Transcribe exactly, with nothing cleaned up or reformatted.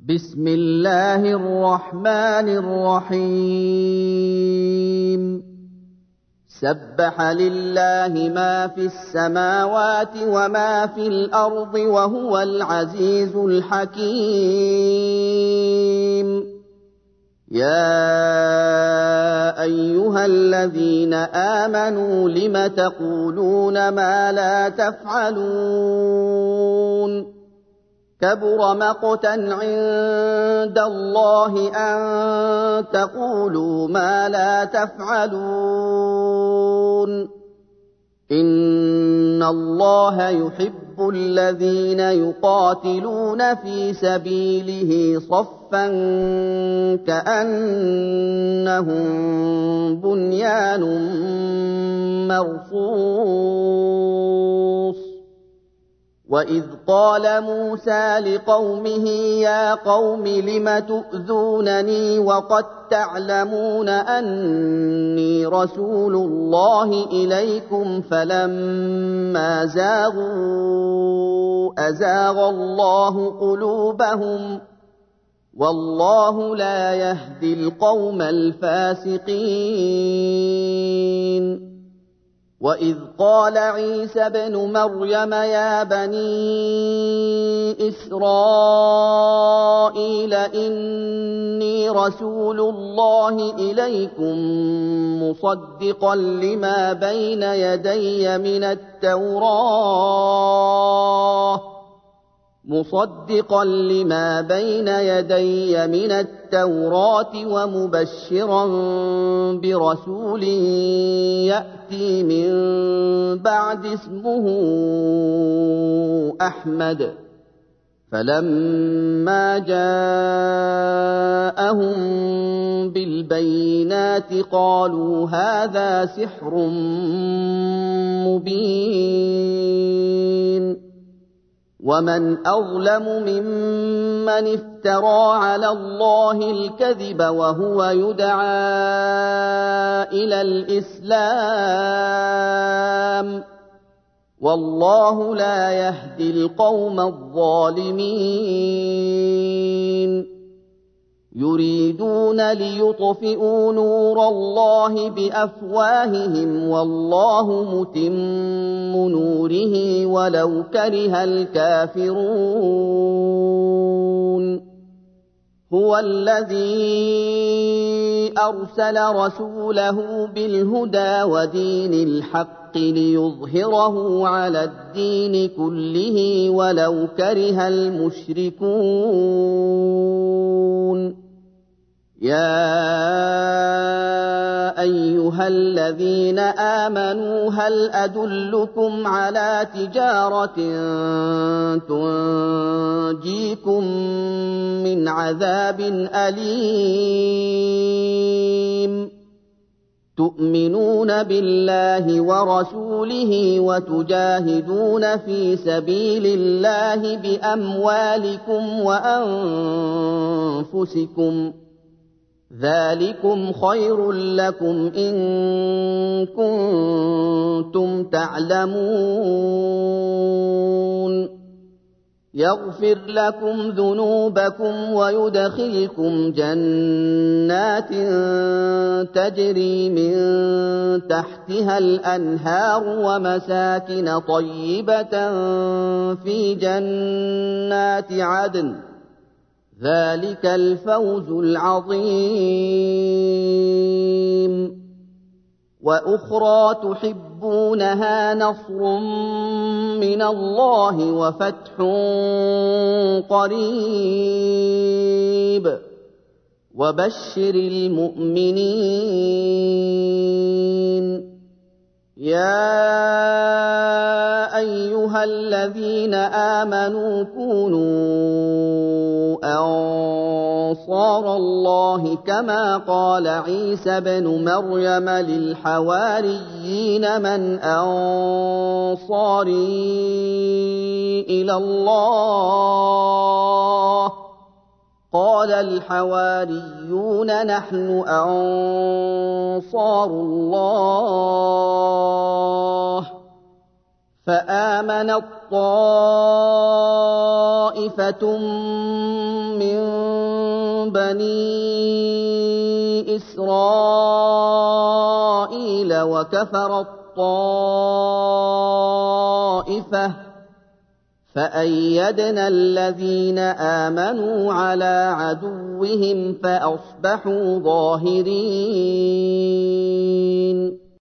بسم الله الرحمن الرحيم سبح لله ما في السماوات وما في الأرض وهو العزيز الحكيم يا أيها الذين آمنوا لم تقولون ما لا تفعلون كبر مقتا عند الله أن تقولوا ما لا تفعلون إن الله يحب الذين يقاتلون في سبيله صفا كأنهم بنيان مرصوص وَإِذْ قَالَ مُوسَىٰ لِقَوْمِهِ يَا قَوْمِ لِمَ تُؤْذُونَنِي وَقَد تَّعْلَمُونَ أَنِّي رَسُولُ اللَّهِ إِلَيْكُمْ فَلَمَّا زَاغُوا أَزَاغَ اللَّهُ قُلُوبَهُمْ وَاللَّهُ لَا يَهْدِي الْقَوْمَ الْفَاسِقِينَ وَإِذْ قَالَ عِيسَى ابْنُ مَرْيَمَ يَا بَنِي إِسْرَائِيلَ إِنِّي رَسُولُ اللَّهِ إِلَيْكُم مُّصَدِّقًا لِّمَا بَيْنَ يَدَيَّ مِنَ التَّوْرَاةِ مُصَدِّقًا لِّمَا بَيْنَ يَدَيَّ مِنَ التَّوْرَاةِ وَمُبَشِّرًا بِرَسُولٍ يَأْتِي مِن بَعْدِي اسْمُهُ أَحْمَدُ فَلَمَّا جَاءَهُم بِالْبَيِّنَاتِ قَالُوا هَٰذَا سِحْرٌ مُّبِينٌ وَمَنْ أَظْلَمُ مِمَّنِ افْتَرَىٰ عَلَى اللَّهِ الْكَذِبَ وَهُوَ يُدْعَىٰ إِلَى الْإِسْلَامِ ۚ وَاللَّهُ لَا يَهْدِي الْقَوْمَ الظَّالِمِينَ يُرِيدُونَ لِيُطْفِئُوا نُورَ اللَّهِ بِأَفْوَاهِهِمْ وَاللَّهُ مُتِمُّ نُورِهِ وَلَوْ كَرِهَ الْكَافِرُونَ هُوَ الَّذِي أَرْسَلَ رَسُولَهُ بِالْهُدَىٰ وَدِينِ الْحَقِّ لِيُظْهِرَهُ عَلَى الدِّينِ كُلِّهِ وَلَوْ كَرِهَ الْمُشْرِكُونَ يَا أَيُّهَا الَّذِينَ آمَنُوا هَلْ أَدُلُّكُمْ عَلَىٰ تِجَارَةٍ تُنجِيكُم مِّنْ عَذَابٍ أَلِيمٍ تُؤْمِنُونَ بِاللَّهِ وَرَسُولِهِ وَتُجَاهِدُونَ فِي سَبِيلِ اللَّهِ بِأَمْوَالِكُمْ وَأَنفُسِكُمْ ۚ ذَٰلِكُمْ خَيْرٌ لَّكُمْ إِن كُنتُمْ تَعْلَمُونَ يَغْفِرْ لَكُمْ ذُنُوبَكُمْ وَيُدْخِلْكُمْ جَنَّاتٍ تَجْرِي مِن تَحْتِهَا الْأَنْهَارُ وَمَسَاكِنَ طَيِّبَةً فِي جَنَّاتِ عَدْنٍ ۚ ذَٰلِكَ الْفَوْزُ الْعَظِيمُ وَأُخْرَىٰ تُحِبُّونَهَا نَصْرٌ مِّنَ اللَّهِ وَفَتْحٌ قَرِيبٌ وَبَشِّرِ الْمُؤْمِنِينَ يَا أَيُّهَا الَّذِينَ آمَنُوا كُونُوا أَنصَارَ اللَّهِ كَمَا قَالَ عِيسَى ابْنُ مَرْيَمَ لِلْحَوَارِيِّينَ مَنْ أَنصَارِي إِلَى اللَّهِ ۖ قَالَ الْحَوَارِيُّونَ نَحْنُ أَنصَارُ اللَّهِ ۖ فَآمَنَت طَّائِفَةٌ مِّن بَنِي إِسْرَائِيلَ وَكَفَرَ الطَّائِفَةُ فَأَيَّدْنَا الَّذِينَ آمَنُوا عَلَىٰ عَدُوِّهِمْ فَأَصْبَحُوا ظَاهِرِينَ